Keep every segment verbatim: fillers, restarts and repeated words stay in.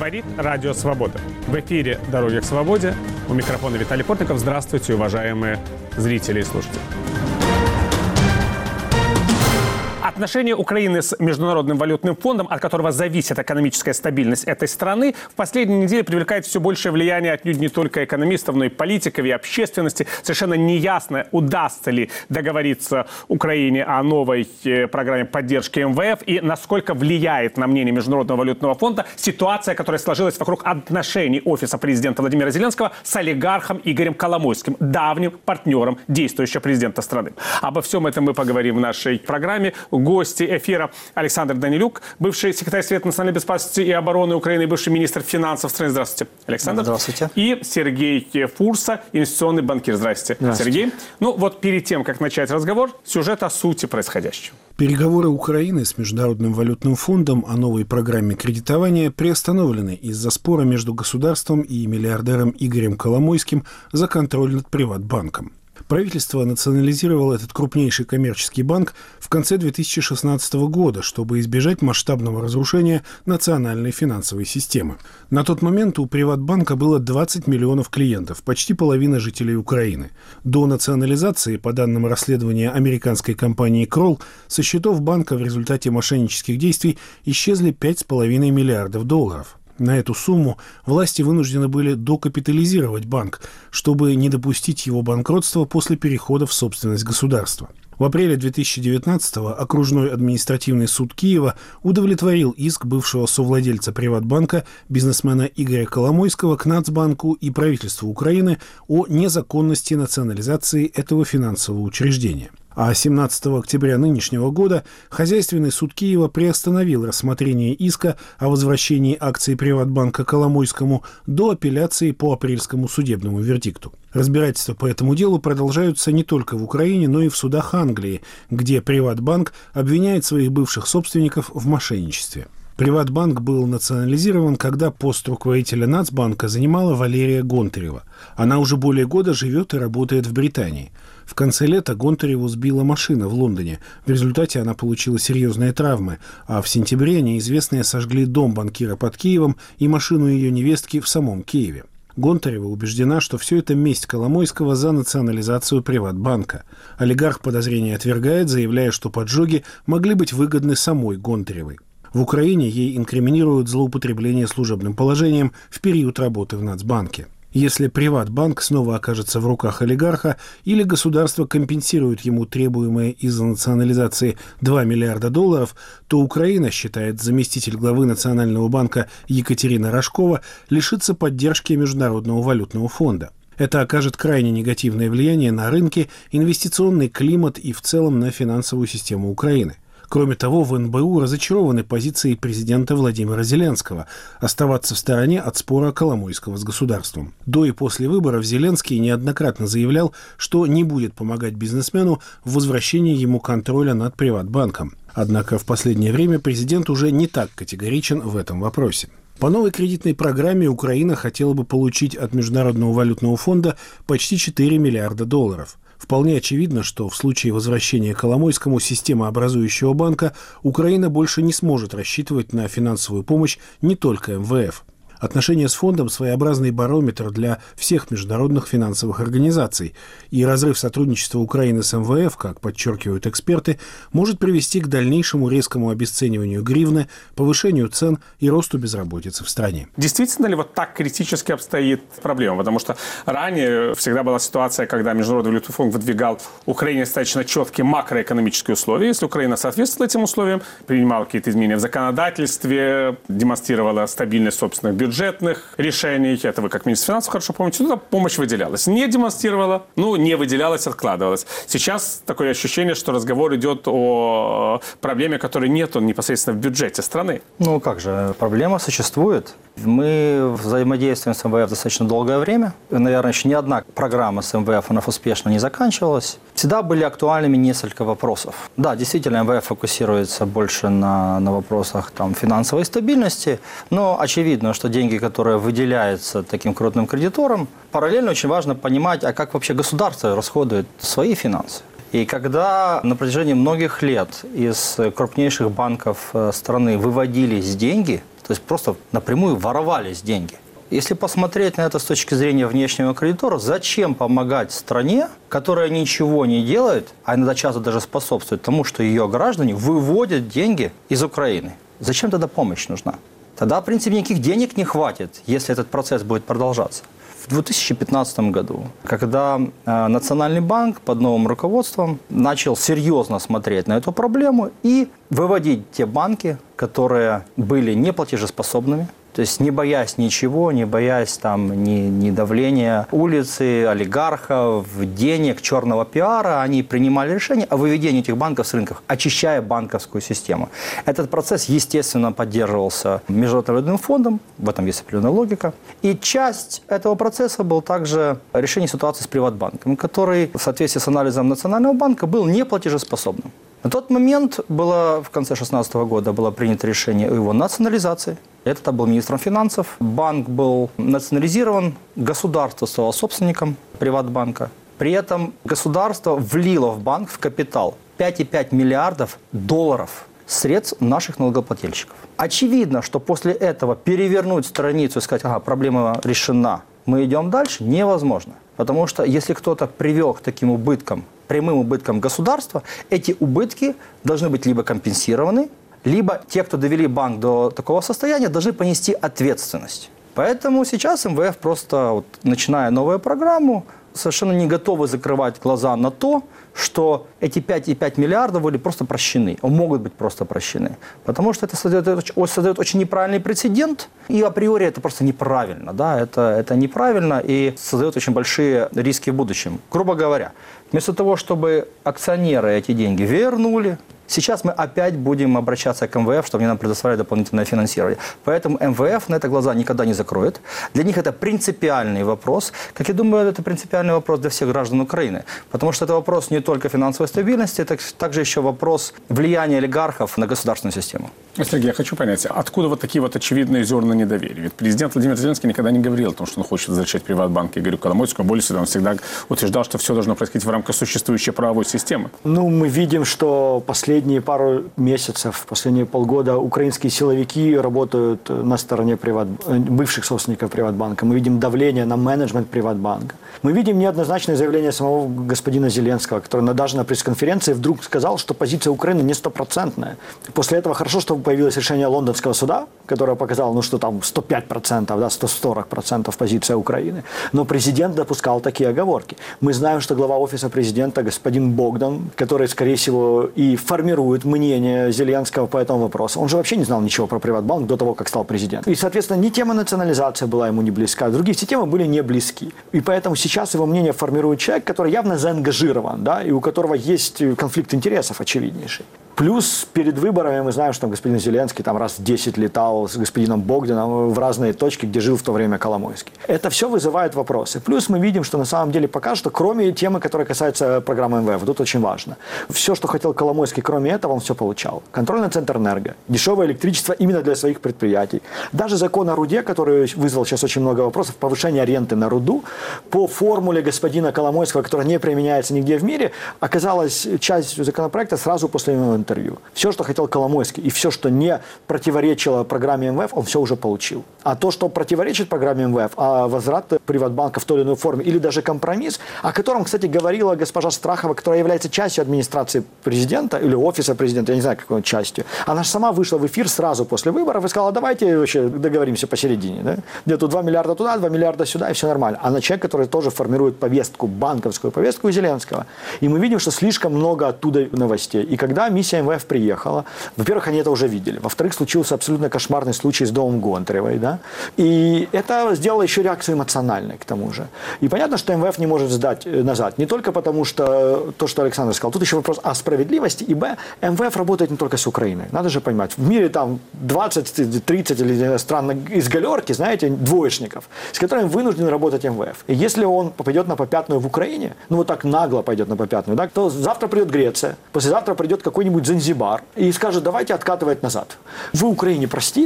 Говорит Радио Свобода. В эфире «Дороги к свободе». У микрофона Виталий Портников. Здравствуйте, уважаемые зрители и слушатели. Отношения Украины с Международным валютным фондом, от которого зависит экономическая стабильность этой страны, в последние недели привлекает все большее влияние отнюдь не только экономистов, но и политиков и общественности. Совершенно неясно, удастся ли договориться Украине о новой программе поддержки эм вэ эф и насколько влияет на мнение Международного валютного фонда ситуация, которая сложилась вокруг отношений офиса президента Владимира Зеленского с олигархом Игорем Коломойским, давним партнером действующего президента страны. Обо всем этом мы поговорим в нашей программе. Гости эфира: Александр Данилюк, бывший секретарь Совета национальной безопасности и обороны Украины, бывший министр финансов страны. Здравствуйте, Александр. Здравствуйте. И Сергей Фурса, инвестиционный банкир. Здравствуйте, Здравствуйте, Сергей. Ну вот перед тем, как начать разговор, сюжет о сути происходящего. Переговоры Украины с Международным валютным фондом о новой программе кредитования приостановлены из-за спора между государством и миллиардером Игорем Коломойским за контроль над Приватбанком. Правительство национализировало этот крупнейший коммерческий банк в конце две тысячи шестнадцатого года, чтобы избежать масштабного разрушения национальной финансовой системы. На тот момент у Приватбанка было двадцать миллионов клиентов, почти половина жителей Украины. До национализации, по данным расследования американской компании Kroll, со счетов банка в результате мошеннических действий исчезли пять с половиной миллиардов долларов. На эту сумму власти вынуждены были докапитализировать банк, чтобы не допустить его банкротства после перехода в собственность государства. В апреле две тысячи девятнадцатого окружной административный суд Киева удовлетворил иск бывшего совладельца Приватбанка, бизнесмена Игоря Коломойского, к Нацбанку и правительству Украины о незаконности национализации этого финансового учреждения. А семнадцатого октября нынешнего года Хозяйственный суд Киева приостановил рассмотрение иска о возвращении акций Приватбанка Коломойскому до апелляции по апрельскому судебному вердикту. Разбирательства по этому делу продолжаются не только в Украине, но и в судах Англии, где Приватбанк обвиняет своих бывших собственников в мошенничестве. Приватбанк был национализирован, когда пост руководителя Нацбанка занимала Валерия Гонтарева. Она уже более года живет и работает в Британии. В конце лета Гонтареву сбила машина в Лондоне. В результате она получила серьезные травмы, а в сентябре неизвестные сожгли дом банкира под Киевом и машину ее невестки в самом Киеве. Гонтарева убеждена, что все это месть Коломойского за национализацию Приватбанка. Олигарх подозрения отвергает, заявляя, что поджоги могли быть выгодны самой Гонтаревой. В Украине ей инкриминируют злоупотребление служебным положением в период работы в Нацбанке. Если Приватбанк снова окажется в руках олигарха или государство компенсирует ему требуемые из-за национализации два миллиарда долларов, то Украина, считает заместитель главы Национального банка Екатерина Рожкова, лишится поддержки Международного валютного фонда. Это окажет крайне негативное влияние на рынки, инвестиционный климат и в целом на финансовую систему Украины. Кроме того, в эн бэ у разочарованы позицией президента Владимира Зеленского оставаться в стороне от спора Коломойского с государством. До и после выборов Зеленский неоднократно заявлял, что не будет помогать бизнесмену в возвращении ему контроля над Приватбанком. Однако в последнее время президент уже не так категоричен в этом вопросе. По новой кредитной программе Украина хотела бы получить от Международного валютного фонда почти четыре миллиарда долларов. Вполне очевидно, что в случае возвращения Коломойскому системообразующего банка Украина больше не сможет рассчитывать на финансовую помощь не только эм вэ эф. Отношения с фондом – своеобразный барометр для всех международных финансовых организаций, и разрыв сотрудничества Украины с эм вэ эф, как подчеркивают эксперты, может привести к дальнейшему резкому обесцениванию гривны, повышению цен и росту безработицы в стране. Действительно ли вот так критически обстоит проблема? Потому что ранее всегда была ситуация, когда Международный валютный фонд выдвигал Украине достаточно четкие макроэкономические условия. Если Украина соответствовала этим условиям, принимала какие-то изменения в законодательстве, демонстрировала стабильность собственных бюджетов, бюджетных решений, это вы как министр финансов хорошо помните, туда помощь выделялась. Не демонстрировала, ну, не выделялась, откладывалась. Сейчас такое ощущение, что разговор идет о проблеме, которой нет непосредственно в бюджете страны. Ну, как же, проблема существует. Мы взаимодействуем с эм вэ эф достаточно долгое время. Наверное, еще ни одна программа с эм вэ эф, она успешно не заканчивалась. Всегда были актуальными несколько вопросов. Да, действительно, эм вэ эф фокусируется больше на, на вопросах там, финансовой стабильности, но очевидно, что деньги, которые выделяются таким крупным кредиторам, параллельно очень важно понимать, а как вообще государство расходует свои финансы. И когда на протяжении многих лет из крупнейших банков страны выводились деньги, То есть просто напрямую воровались деньги. Если посмотреть на это с точки зрения внешнего кредитора, зачем помогать стране, которая ничего не делает, а иногда часто даже способствует тому, что ее граждане выводят деньги из Украины? Зачем тогда помощь нужна? Тогда, в принципе, никаких денег не хватит, если этот процесс будет продолжаться. В две тысячи пятнадцатом году, когда э, Национальный банк под новым руководством начал серьезно смотреть на эту проблему и выводить те банки, которые были неплатежеспособными, то есть не боясь ничего, не боясь там ни, ни давления улицы, олигархов, денег, черного пиара, они принимали решение о выведении этих банков с рынков, очищая банковскую систему. Этот процесс, естественно, поддерживался Международным валютным фондом, в этом есть определенная логика. И часть этого процесса был также решение ситуации с Приватбанком, который в соответствии с анализом Национального банка был неплатежеспособным. На тот момент было, в конце две тысячи шестнадцатого года было принято решение о его национализации. Я тогда был министром финансов. Банк был национализирован, государство стало собственником Приватбанка. При этом государство влило в банк в капитал пять и пять миллиардов долларов средств наших налогоплательщиков. Очевидно, что после этого перевернуть страницу и сказать, ага, проблема решена, мы идем дальше, невозможно. Потому что если кто-то привел к таким убыткам, прямым убыткам государства, эти убытки должны быть либо компенсированы, либо те, кто довели банк до такого состояния, должны понести ответственность. Поэтому сейчас эм вэ эф просто, вот, начиная новую программу, совершенно не готовы закрывать глаза на то, что эти пять и пять миллиардов были просто прощены, могут быть просто прощены. Потому что это создает, создает очень неправильный прецедент, и априори это просто неправильно. Да? Это, это неправильно и создает очень большие риски в будущем. Грубо говоря, вместо того, чтобы акционеры эти деньги вернули, сейчас мы опять будем обращаться к эм вэ эф, чтобы они нам предоставили дополнительное финансирование. Поэтому эм вэ эф на это глаза никогда не закроет. Для них это принципиальный вопрос. Как я думаю, это принципиальный вопрос для всех граждан Украины. Потому что это вопрос не только финансовой стабильности, это также еще вопрос влияния олигархов на государственную систему. Сергей, я хочу понять, откуда вот такие вот очевидные зерна недоверия? Ведь президент Владимир Зеленский никогда не говорил о том, что он хочет возвращать Приватбанк Игорю Коломойскому. Более того, он всегда утверждал, что все должно происходить в рамках существующей правовой системы. Ну, мы видим, что последние пару месяцев, последние полгода украинские силовики работают на стороне приват... бывших собственников Приватбанка. Мы видим давление на менеджмент Приватбанка. Мы видим неоднозначное заявление самого господина Зеленского, который даже на пресс-конференции вдруг сказал, что позиция Украины не стопроцентная. После этого хорошо, что появилось решение лондонского суда, которое показало, ну, что там сто пять процентов, да, сто сорок процентов позиция Украины. Но президент допускал такие оговорки. Мы знаем, что глава офиса президента, господин Богдан, который, скорее всего, и формирует мнение Зеленского по этому вопросу, он же вообще не знал ничего про Приватбанк до того, как стал президентом. И, соответственно, ни тема национализации была ему не близка, другие все темы были не близки. И поэтому сейчас его мнение формирует человек, который явно заангажирован, да, и у которого есть конфликт интересов очевиднейший. Плюс перед выборами мы знаем, что там господин Зеленский там раз в десять летал с господином Богданом в разные точки, где жил в то время Коломойский. Это все вызывает вопросы. Плюс мы видим, что на самом деле пока что, кроме темы, которая касается программы эм вэ эф, тут очень важно. Все, что хотел Коломойский, кроме этого, он все получал. Контрольный центр «Энерго», дешевое электричество именно для своих предприятий. Даже закон о руде, который вызвал сейчас очень много вопросов, повышение ренты на руду, по формуле господина Коломойского, которая не применяется нигде в мире, оказалась частью законопроекта сразу после его интервью. Все, что хотел Коломойский, и все, что не противоречило программе эм вэ эф, он все уже получил. А то, что противоречит программе эм вэ эф, а возврат Приватбанка в той или иной форме, или даже компромисс, о котором, кстати, говорила госпожа Страхова, которая является частью администрации президента, или офиса президента, я не знаю, какой частью, она же сама вышла в эфир сразу после выборов и сказала, давайте вообще договоримся посередине. Да? Где-то два миллиарда туда, два миллиарда сюда, и все нормально. Она человек, который тоже формирует повестку, банковскую повестку Зеленского. И мы видим, что слишком много оттуда новостей. И когда миссия эм вэ эф приехала, во-первых, они это уже видели. Во-вторых, случился абсолютно кошмарный случай с домом Гонтаревой. Да? И это сделало еще реакцию эмоциональной к тому же. И понятно, что эм вэ эф не может сдать назад. Не только потому, что то, что Александр сказал. Тут еще вопрос о справедливости. И б, эм вэ эф работает не только с Украиной. Надо же понимать. В мире там двадцать-тридцать или стран из галерки, знаете, двоечников, с которыми вынужден работать эм вэ эф. И если он попадет на попятную в Украине, ну вот так нагло пойдет на попятную, да, то завтра придет Греция, послезавтра придет какой-нибудь Занзибар и скажет, давайте откатывать назад. Вы Украине простили?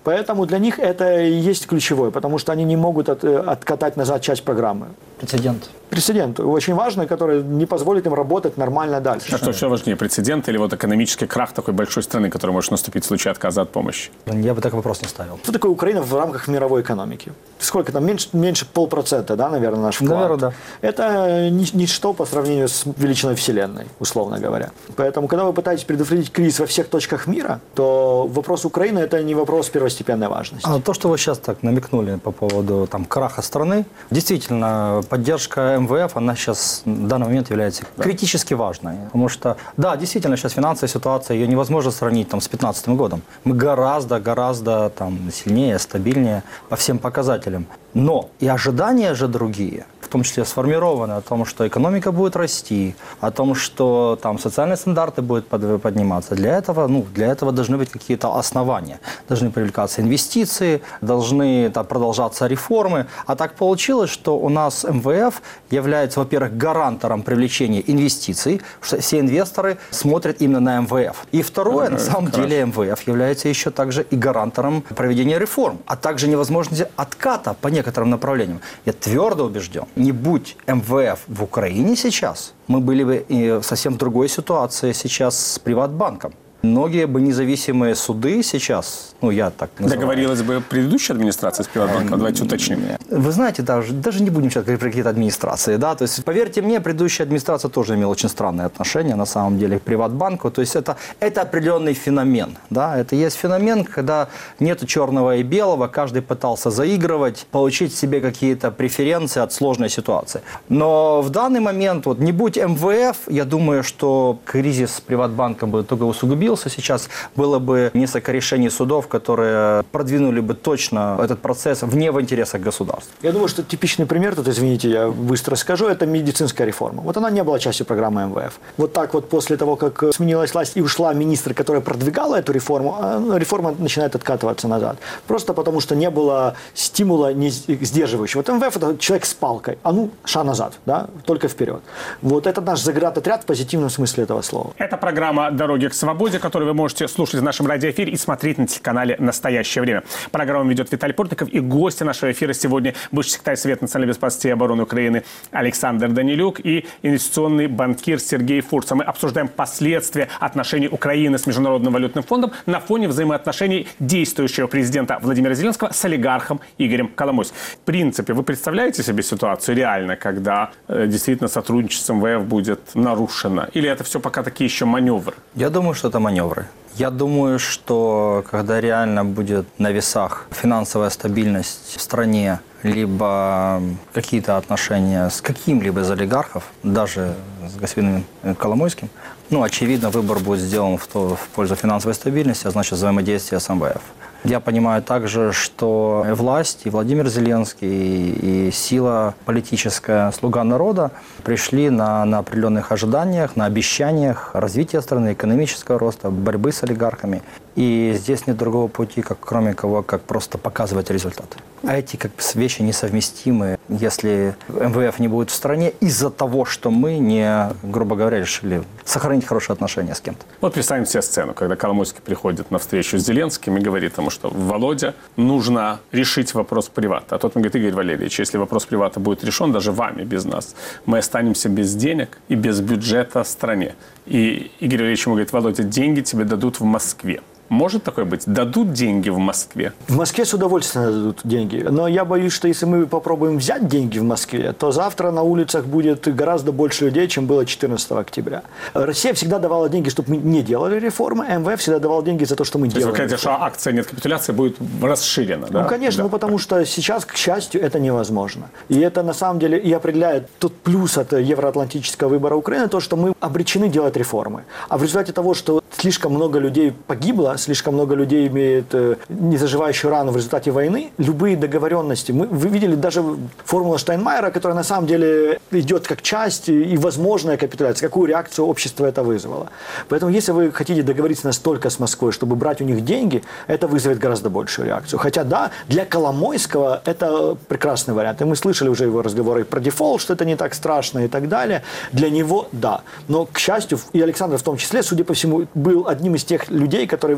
Поэтому для них это и есть ключевое, потому что они не могут от, откатать назад часть программы. Прецедент. Прецедент очень важный, который не позволит им работать нормально дальше. А что еще важнее, прецедент или вот экономический крах такой большой страны, который может наступить в случае отказа от помощи? Я бы такой вопрос не ставил. Что такое Украина в рамках мировой экономики? Сколько там? Меньше, меньше полпроцента, да, наверное, наш вклад? Наверное, да. Это ничто по сравнению с величиной Вселенной, условно говоря. Поэтому, когда вы пытаетесь предотвратить кризис во всех точках мира, то вопрос Украины – это не вопрос первостепенной важности. А то, что вы сейчас так намекнули по поводу там, краха страны, действительно, поддержка эм вэ эф, она сейчас в данный момент является да. критически важной. Потому что, да, действительно, сейчас финансовая ситуация, ее невозможно сравнить там, с две тысячи пятнадцатым годом. Мы гораздо, гораздо там, сильнее, стабильнее по всем показателям. Но и ожидания же другие, в том числе сформированы о том, что экономика будет расти, о том, что там социальные стандарты будут подниматься. Для этого, ну, для этого должны быть какие-то основания. Должны привлекаться инвестиции, должны там, продолжаться реформы. А так получилось, что у нас эм вэ эф является, во-первых, гарантором привлечения инвестиций, что все инвесторы смотрят именно на эм вэ эф. И второе, на самом Хорошо. деле, эм вэ эф является еще также и гарантором проведения реформ, а также невозможности отката по некоторым направлениям. Я твердо убежден, не будь эм вэ эф в Украине сейчас, мы были бы и совсем в другой ситуации сейчас с Приватбанком. Многие бы независимые суды сейчас, ну я так называю. Договорилась бы предыдущая администрация с Приватбанком? Давайте уточним. Вы знаете, даже, даже не будем сейчас говорить про какие-то администрации, да, то есть, поверьте мне, предыдущая администрация тоже имела очень странные отношения, на самом деле, к Приватбанку, то есть это, это определенный феномен, да, это есть феномен, когда нету черного и белого, каждый пытался заигрывать, получить себе какие-то преференции от сложной ситуации. Но в данный момент, вот, не будь эм вэ эф, я думаю, что кризис с Приватбанком бы только усугубился, сейчас было бы несколько решений судов, которые продвинули бы точно этот процесс вне в интересах государства. Я думаю, что типичный пример, тут, извините, я быстро скажу, это медицинская реформа. Вот она не была частью программы эм вэ эф. Вот так вот после того, как сменилась власть и ушла министр, которая продвигала эту реформу, реформа начинает откатываться назад. Просто потому, что не было стимула не сдерживающего. Вот эм вэ эф – это человек с палкой. А ну, шаг назад, да, только вперед. Вот это наш заградотряд в позитивном смысле этого слова. Это программа «Дороги к свободе», которую вы можете слушать в нашем радиоэфире и смотреть на телеканале «Настоящее время». Программу ведет Виталий Портников, и гости нашего эфира сегодня бывший секретарь Совета национальной безопасности и обороны Украины Александр Данилюк и инвестиционный банкир Сергей Фурса. Мы обсуждаем последствия отношений Украины с Международным валютным фондом на фоне взаимоотношений действующего президента Владимира Зеленского с олигархом Игорем Коломойским. В принципе, вы представляете себе ситуацию реально, когда э, действительно сотрудничество с эм вэ эф будет нарушено? Или это все пока такие еще маневры? Я думаю, что это маневры. Я думаю, что когда реально будет на весах финансовая стабильность в стране, либо какие-то отношения с каким-либо из олигархов, даже с господином Коломойским, ну, очевидно, выбор будет сделан в, то, в пользу финансовой стабильности, а значит, взаимодействия с эм вэ эф. Я понимаю также, что власть, и Владимир Зеленский, и сила политическая «Слуга народа» пришли на, на определенных ожиданиях, на обещаниях развития страны, экономического роста, борьбы с олигархами. И здесь нет другого пути, как, кроме того, как просто показывать результаты. А эти как вещи несовместимы, если эм вэ эф не будет в стране из-за того, что мы не, грубо говоря, решили сохранить хорошие отношения с кем-то. Вот представим себе сцену, когда Коломойский приходит на встречу с Зеленским и говорит ему, что Володя, нужно решить вопрос привата. А тот ему говорит: Игорь Валерьевич, если вопрос привата будет решен даже вами, без нас, мы останемся без денег и без бюджета в стране. И Игорь Валерьевич ему говорит: Володя, деньги тебе дадут в Москве. Может такое быть? Дадут деньги в Москве? В Москве с удовольствием дадут деньги. Но я боюсь, что если мы попробуем взять деньги в Москве, то завтра на улицах будет гораздо больше людей, чем было четырнадцатого октября. Россия всегда давала деньги, чтобы мы не делали реформы, а эм вэ эф всегда давал деньги за то, что мы то делаем. Вы говорите, что акция «Нет капитуляции» будет расширена, да? Ну, конечно, да. ну, потому что сейчас, к счастью, это невозможно. И это, на самом деле, и определяет тот плюс от евроатлантического выбора Украины, то, что мы обречены делать реформы. А в результате того, что слишком много людей погибло, слишком много людей имеет э, незаживающую рану в результате войны, любые договоренности, мы, вы видели даже формулу Штайнмайера, которая на самом деле идет как часть и возможная капитуляция, какую реакцию общества это вызвало. Поэтому если вы хотите договориться настолько с Москвой, чтобы брать у них деньги, это вызовет гораздо большую реакцию. Хотя да, для Коломойского это прекрасный вариант. И мы слышали уже его разговоры про дефолт, что это не так страшно и так далее. Для него да. Но, к счастью, и Александр в том числе, судя по всему, был одним из тех людей, которые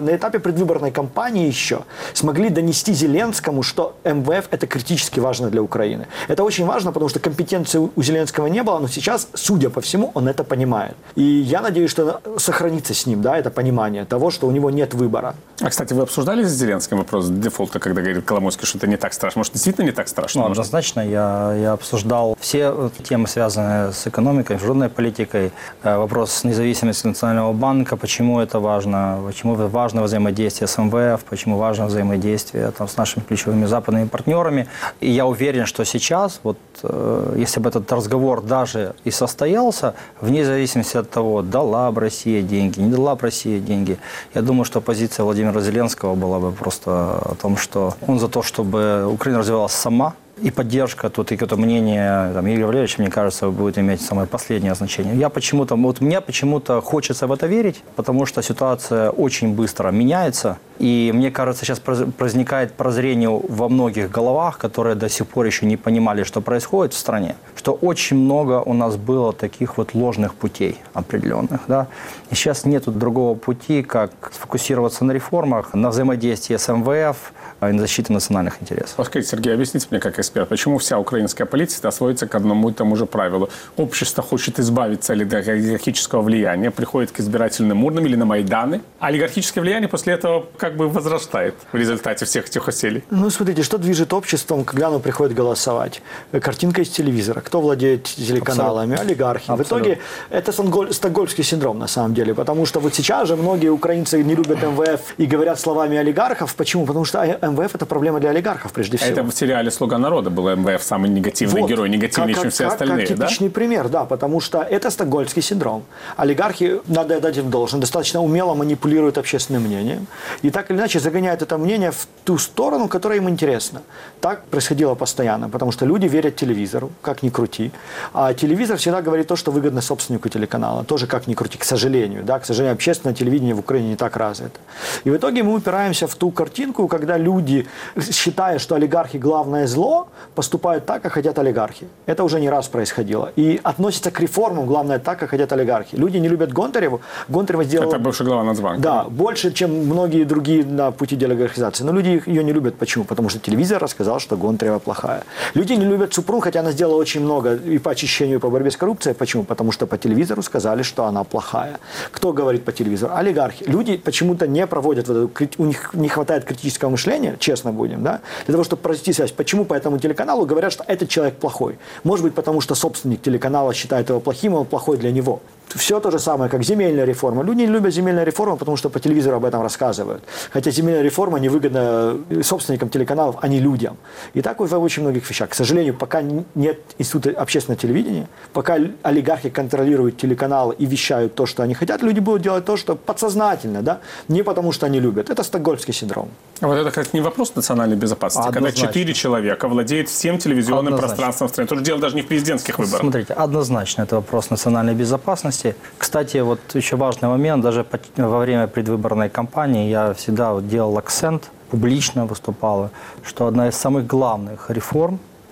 на этапе предвыборной кампании еще смогли донести Зеленскому, что эм вэ эф – это критически важно для Украины. Это очень важно, потому что компетенции у Зеленского не было, но сейчас, судя по всему, он это понимает. И я надеюсь, что сохранится с ним, да, это понимание того, что у него нет выбора. А, кстати, вы обсуждали с Зеленским вопрос дефолта, когда говорит Коломойский, что это не так страшно? Может, действительно не так страшно? Ну, однозначно, я, я обсуждал все темы, связанные с экономикой, международной политикой, вопрос независимости Национального банка, почему это важно, почему важно взаимодействие с эм вэ эф, почему важно взаимодействие там, с нашими ключевыми западными партнерами. И я уверен, что сейчас, вот, если бы этот разговор даже и состоялся, вне зависимости от того, дала бы Россия деньги, не дала бы Россия деньги, я думаю, что позиция Владимира Зеленского была бы просто о том, что он за то, чтобы Украина развивалась сама, и поддержка, тут и это мнение там, Игоря Валерьевича, мне кажется, будет иметь самое последнее значение. Я почему-то, вот мне почему-то хочется в это верить, потому что ситуация очень быстро меняется. И мне кажется, сейчас возникает прозрение во многих головах, которые до сих пор еще не понимали, что происходит в стране, что очень много у нас было таких вот ложных путей определенных. Да? И сейчас нет другого пути, как сфокусироваться на реформах, на взаимодействии с эм вэ эф, и на защите национальных интересов. Скажите, Сергей, объясните мне, как эксперт, почему вся украинская политика сводится к одному и тому же правилу? Общество хочет избавиться от олигархического влияния, приходит к избирательным урнам или на Майданы, а олигархическое влияние после этого как бы возрастает в результате всех этих усилий. Ну, смотрите, что движет обществом, когда оно приходит голосовать? Картинка из телевизора. Кто владеет телеканалами? Абсолютно. Олигархи. Абсолютно. В итоге это стокгольмский синдром, на самом деле, потому что вот сейчас же многие украинцы не любят эм вэ эф и говорят словами олигархов. Почему? Потому что эм вэ эф – это проблема для олигархов, прежде всего. Это в сериале «Слуга народа» был эм вэ эф самый негативный вот. герой, негативнее, как, чем все как, остальные. Как типичный да? пример, да, потому что это стокгольмский синдром. Олигархи, надо дать им должное, достаточно умело манипулируют общественным мнением и так или иначе загоняют это мнение в ту сторону, которая им интересна. Так происходило постоянно, потому что люди верят телевизору, как ни крути. А телевизор всегда говорит то, что выгодно собственнику телеканала. Тоже как ни крути, к сожалению. Да, к сожалению, общественное телевидение в Украине не так развито. И в итоге мы упираемся в ту картинку, когда люди, считая, что олигархи главное зло, поступают так, как хотят олигархи. Это уже не раз происходило. И относятся к реформам, главное, так, как хотят олигархи. Люди не любят Гонтареву. Гонтарева сделала... Это бывший глава Нацбанка. Да, больше, чем многие другие на пути деолигархизации. Но люди ее не любят. Почему? Потому что телевизор рассказал, что Гонтарева плохая. Люди не любят Супрун, хотя она сделала очень много и по очищению, и по борьбе с коррупцией. Почему? Потому что по телевизору сказали, что она плохая. Кто говорит по телевизору? Олигархи. Люди почему-то не проводят, вот это, у них не хватает критического мышления, честно будем, да, для того, чтобы провести связь. Почему по этому телеканалу говорят, что этот человек плохой? Может быть, потому что собственник телеканала считает его плохим, и он плохой для него. Все то же самое, как земельная реформа. Люди не любят земельную реформу, потому что по телевизору об этом рассказывают. Хотя земельная реформа невыгодна собственникам телеканалов, а не людям. И так в очень многих вещах. К сожалению, пока нет института общественного телевидения, пока олигархи контролируют телеканалы и вещают то, что они хотят, люди будут делать то, что подсознательно, да? Не потому, что они любят. Это стокгольмский синдром. А вот это как не вопрос национальной безопасности, однозначно. Когда четыре человека владеют всем телевизионным однозначно. пространством в стране. Тут дело даже не в президентских выборах. Смотрите, однозначно это вопрос национальной безопасности. Кстати, вот еще важный момент, даже во время предвыборной кампании я всегда вот делал акцент, публично выступала, что одна из самых главных реформ –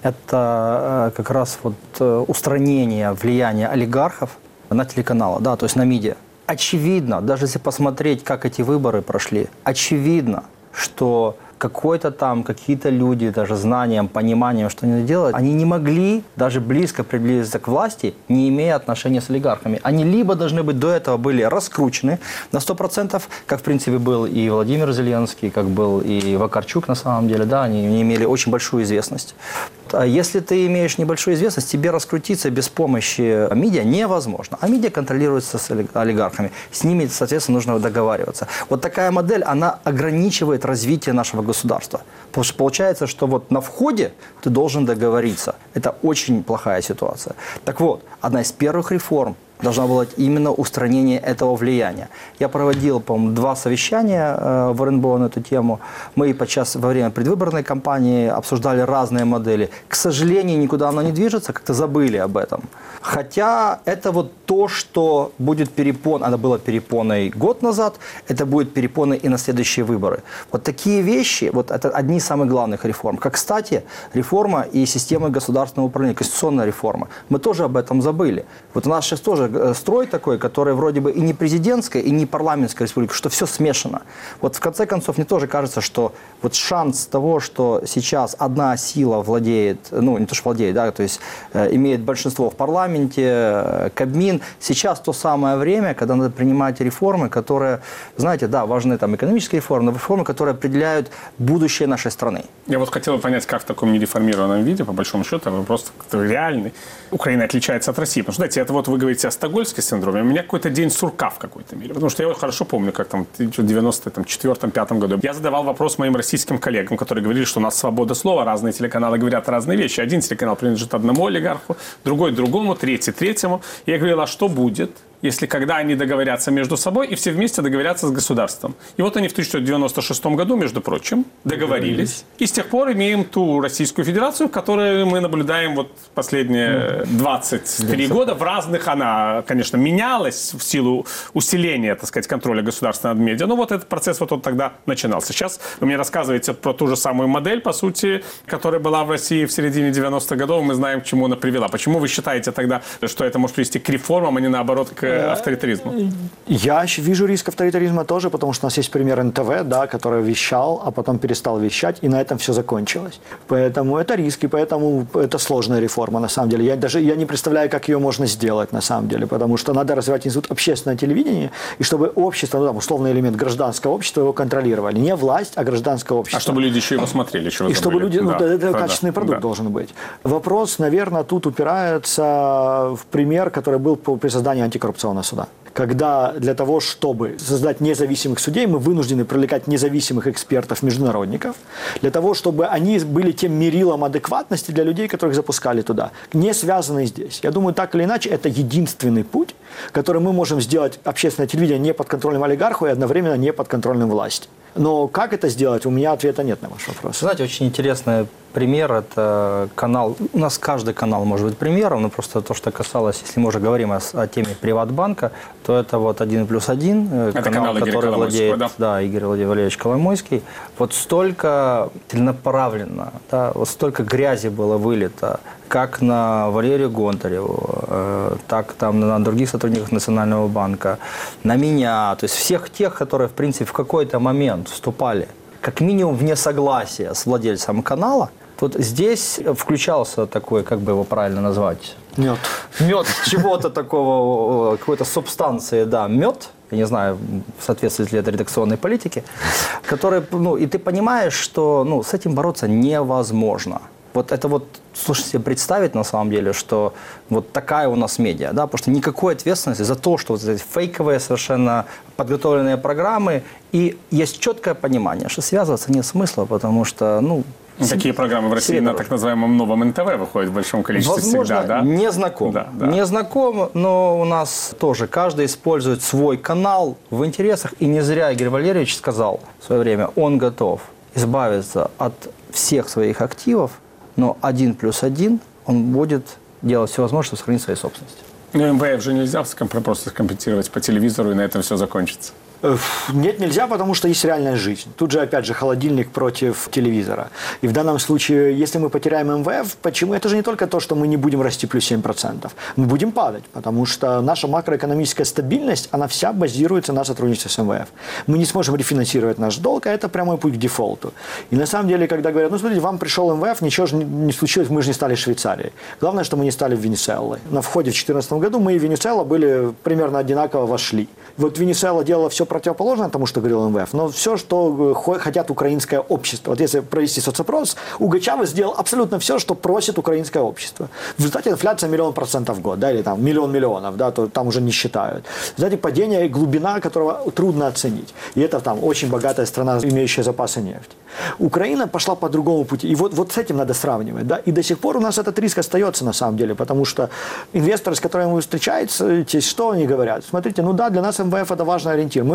это как раз вот устранение влияния олигархов на телеканалы, да, то есть на медиа. Очевидно, даже если посмотреть, как эти выборы прошли, очевидно, что какой-то там, какие-то люди, даже знанием, пониманием, что они делают, они не могли даже близко приблизиться к власти, не имея отношения с олигархами. Они либо должны быть до этого были раскручены на сто процентов, как в принципе был и Владимир Зеленский, как был и Вакарчук на самом деле, да, они имели очень большую известность. А если ты имеешь небольшую известность, тебе раскрутиться без помощи медиа невозможно. А медиа контролируется с олигархами. С ними, соответственно, нужно договариваться. Вот такая модель, она ограничивает развитие нашего государства. Потому что получается, что вот на входе ты должен договориться. Это очень плохая ситуация. Так вот, одна из первых реформ должна была именно устранение этого влияния. Я проводил, по-моему, два совещания э, в РНБО на эту тему. Мы подчас во время предвыборной кампании обсуждали разные модели. К сожалению, никуда она не движется, как-то забыли об этом. Хотя это вот то, что будет перепон, она была перепоной год назад, это будет перепоной и на следующие выборы. Вот такие вещи, вот это одни из самых главных реформ. Как, кстати, реформа и системы государственного управления, конституционная реформа. Мы тоже об этом забыли. Вот у нас сейчас тоже строй такой, который вроде бы и не президентская, и не парламентская республика, что все смешано. Вот в конце концов, мне тоже кажется, что вот шанс того, что сейчас одна сила владеет, ну не то, что владеет, да, то есть э, имеет большинство в парламенте, э, Кабмин, сейчас то самое время, когда надо принимать реформы, которые, знаете, да, важны там экономические реформы, но реформы, которые определяют будущее нашей страны. Я вот хотел бы понять, как в таком нереформированном виде, по большому счету, вопрос реальный, Украина отличается от России. Потому что, знаете, это вот вы говорите о стокгольмском синдроме, у меня какой-то день сурка в какой-то мере. Потому что я хорошо помню, как там в девяносто четвёртом-пятом году я задавал вопрос моим российским коллегам, которые говорили, что у нас свобода слова, разные телеканалы говорят разные вещи. Один телеканал принадлежит одному олигарху, другой другому, третий третьему. И я говорил, а что будет, если когда они договорятся между собой и все вместе договорятся с государством? И вот они в тысяча девятьсот девяносто шестом году, между прочим, договорились. И с тех пор имеем ту Российскую Федерацию, в которой мы наблюдаем вот последние двадцать три года. В разных она, конечно, менялась в силу усиления, так сказать, контроля государства над медиа. Но вот этот процесс вот он тогда начинался. Сейчас вы мне рассказываете про ту же самую модель, по сути, которая была в России в середине девяностых годов. Мы знаем, к чему она привела. Почему вы считаете тогда, что это может привести к реформам, а не наоборот к авторитаризму? Я вижу риск авторитаризма тоже, потому что у нас есть пример эн тэ вэ, да, который вещал, а потом перестал вещать, и на этом все закончилось. Поэтому это риск, и поэтому это сложная реформа, на самом деле. Я даже я не представляю, как ее можно сделать, на самом деле, потому что надо развивать институт общественного телевидения, и чтобы общество, ну, там, условный элемент гражданского общества его контролировали. Не власть, а гражданское общество. А чтобы люди еще его смотрели. Еще и чтобы люди, ну, да, это да, качественный да, продукт да. должен быть. Вопрос, наверное, тут упирается в пример, который был при создании антикоррупционного суда. Когда для того, чтобы создать независимых судей, мы вынуждены привлекать независимых экспертов-международников, для того, чтобы они были тем мерилом адекватности для людей, которых запускали туда, не связанные здесь. Я думаю, так или иначе, это единственный путь, который мы можем сделать общественное телевидение не под контролем олигарху и одновременно не под контролем власти. Но как это сделать, у меня ответа нет на ваш вопрос. Знаете, очень интересный пример – это канал, у нас каждый канал может быть примером, но просто то, что касалось, если мы уже говорим о, о теме Приватбанка, то это вот один плюс один, канал, канал который владеет, да? Да, Игорь Валерьевич Коломойский. Вот столько целенаправленно, да, вот столько грязи было вылито, как на Валерию Гонтареву, э, так там на других сотрудников Национального банка, на меня, то есть всех тех, которые, в принципе, в какой-то момент вступали, как минимум, в несогласие с владельцем канала. Вот здесь включался такой, как бы его правильно назвать? Мед. Мед чего-то такого, какой-то субстанции, да, мед. Я не знаю, соответствует ли это редакционной политике, который, ну, и ты понимаешь, что, ну, с этим бороться невозможно. Вот это вот, слушайте, себе представить на самом деле, что вот такая у нас медиа, да, потому что никакой ответственности за то, что вот эти фейковые совершенно подготовленные программы, и есть четкое понимание, что связываться нет смысла, потому что, ну, такие программы в России на так называемом новом эн тэ вэ выходят в большом количестве. Возможно, всегда, да? не знаком. Да, да. Не знаком, но у нас тоже каждый использует свой канал в интересах, и не зря Игорь Валерьевич сказал в свое время, он готов избавиться от всех своих активов, но один плюс один он будет делать все возможное, чтобы сохранить свои собственности. Ну, эм вэ эф же нельзя просто скомпенсировать по телевизору, и на этом все закончится. Нет, нельзя, потому что есть реальная жизнь. Тут же, опять же, холодильник против телевизора. И в данном случае, если мы потеряем эм вэ эф, почему? Это же не только то, что мы не будем расти плюс семь процентов. Мы будем падать, потому что наша макроэкономическая стабильность, она вся базируется на сотрудничестве с эм вэ эф. Мы не сможем рефинансировать наш долг, а это прямой путь к дефолту. И на самом деле, когда говорят, ну, смотрите, вам пришел эм вэ эф, ничего же не случилось, мы же не стали Швейцарией. Главное, что мы не стали Венесуэлой. На входе в две тысячи четырнадцатом году мы и Венесуэла были примерно одинаково вошли. Вот Венесуэла делала все противоположно тому, что говорил эм вэ эф, но все, что хотят украинское общество. Вот если провести соцопрос, Угачава сделал абсолютно все, что просит украинское общество. В результате инфляция миллион процентов в год, да, или там миллион миллионов, да, то там уже не считают. В результате падение и глубина, которого трудно оценить. И это там очень богатая страна, имеющая запасы нефти. Украина пошла по другому пути. И вот, вот с этим надо сравнивать, да. И до сих пор у нас этот риск остается на самом деле, потому что инвесторы, с которыми вы встречаетесь, что они говорят? Смотрите, ну да, для нас эм вэ эф это важный ориентир. Мы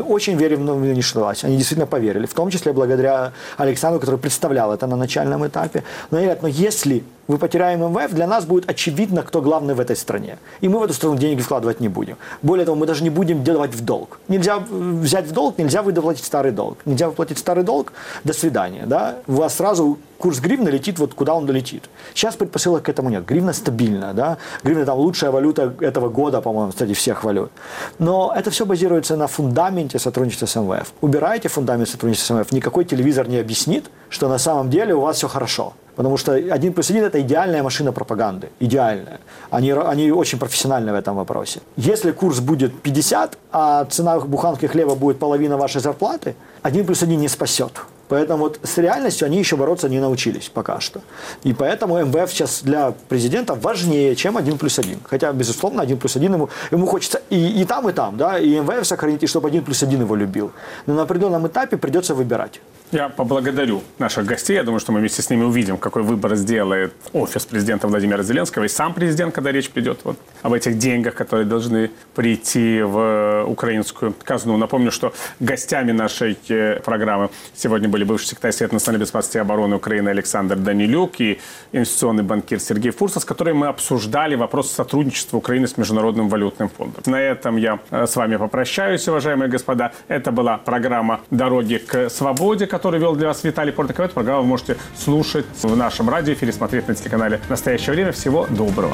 Мы очень верим в нынешнюю власть. Они действительно поверили, в том числе благодаря Александру, который представлял это на начальном этапе. Но они говорят, но если мы потеряем эм вэ эф, для нас будет очевидно, кто главный в этой стране. И мы в эту страну деньги вкладывать не будем. Более того, мы даже не будем давать в долг. Нельзя взять в долг, нельзя выплатить старый долг. Нельзя выплатить старый долг, до свидания. Да? У вас сразу курс гривны летит вот куда он долетит. Сейчас предпосылок к этому нет. Гривна стабильна. Да? Гривна там лучшая валюта этого года, по-моему, среди всех валют. Но это все базируется на фундаменте сотрудничества с эм вэ эф. Убираете фундамент сотрудничества с эм вэ эф, никакой телевизор не объяснит, что на самом деле у вас все хорошо. Потому что один плюс один – это идеальная машина пропаганды. Идеальная. Они, они очень профессиональны в этом вопросе. Если курс будет пятьдесят, а цена буханки хлеба будет половина вашей зарплаты, один плюс один не спасет. Поэтому вот с реальностью они еще бороться не научились пока что. И поэтому эм вэ эф сейчас для президента важнее, чем один плюс один. Хотя, безусловно, один плюс один ему, ему хочется и, и там, и там, да, и эм вэ эф сохранить, и чтобы один плюс один его любил. Но на определенном этапе придется выбирать. Я поблагодарю наших гостей. Я думаю, что мы вместе с ними увидим, какой выбор сделает офис президента Владимира Зеленского и сам президент, когда речь придет вот об этих деньгах, которые должны прийти в украинскую казну. Напомню, что гостями нашей программы сегодня были бывший секретарь Совета национальной безопасности и обороны Украины Александр Данилюк и инвестиционный банкир Сергей Фурса, с которыми мы обсуждали вопрос сотрудничества Украины с Международным валютным фондом. На этом я с вами попрощаюсь, уважаемые господа. Это была программа «Дороги к свободе», который вел для вас Виталий Портников. Эту программу вы можете слушать в нашем радиоэфире, смотреть на телеканале «Настоящее время». Всего доброго.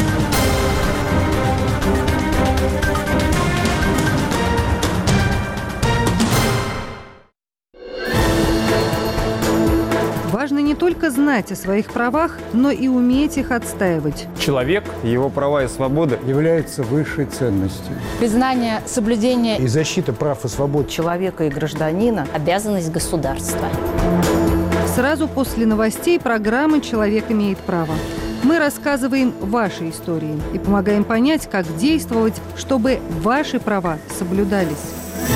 Важно не только знать о своих правах, но и уметь их отстаивать. Человек, его права и свободы является высшей ценностью. Признание, соблюдение и защита прав и свобод человека и гражданина – обязанность государства. Сразу после новостей программы «Человек имеет право». Мы рассказываем ваши истории и помогаем понять, как действовать, чтобы ваши права соблюдались.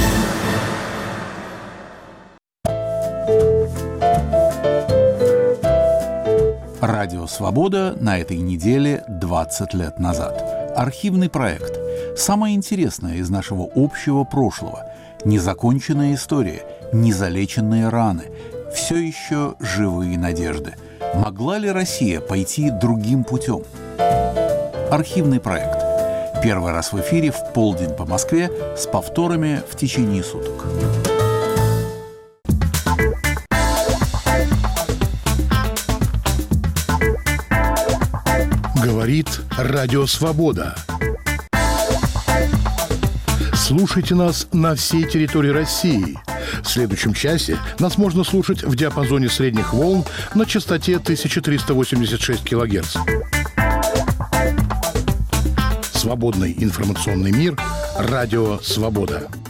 Радио «Свобода» на этой неделе двадцать лет назад. Архивный проект. Самое интересное из нашего общего прошлого. Незаконченная история, незалеченные раны. Все еще живые надежды. Могла ли Россия пойти другим путем? Архивный проект. Первый раз в эфире в полдень по Москве с повторами в течение суток. Говорит Радио Свобода. Слушайте нас на всей территории России. В следующем часе нас можно слушать в диапазоне средних волн на частоте тысяча триста восемьдесят шесть килогерц. Свободный информационный мир. Радио Свобода.